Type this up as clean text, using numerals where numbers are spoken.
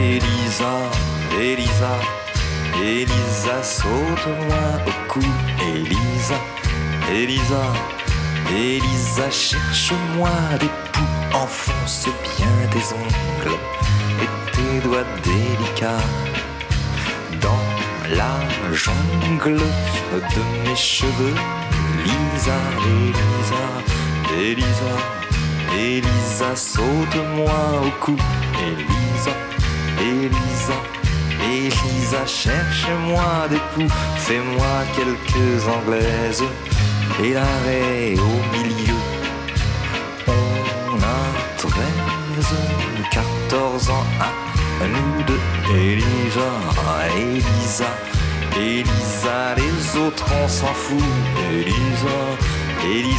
Elisa, Elisa, Elisa, saute-moi au cou. Elisa, Elisa, Elisa, cherche-moi des poux. Enfonce bien tes ongles et tes doigts délicats dans la jungle de mes cheveux. Elisa, Elisa, Elisa, Elisa, saute-moi au cou. Elisa, Elisa, Elisa, cherche-moi des poux. Fais-moi quelques anglaises et l'arrêt au milieu. On a 13, 14 ans à nous deux. Elisa, Elisa, Elisa, les autres on s'en fout. Elisa, Elisa.